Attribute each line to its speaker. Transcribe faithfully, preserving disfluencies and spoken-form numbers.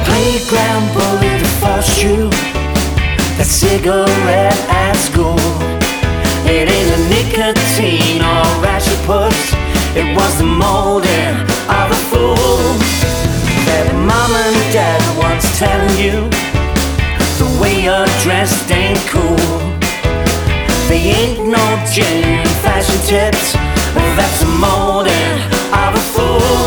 Speaker 1: playground bully, the false shoe, that cigarette at school. It ain't the nicotine or rash you push, it was the molding of a fool. That mom and dad once telling you the way you're dressed ain't cool. They ain't no genuine fashion tips, that's the molding of a fool.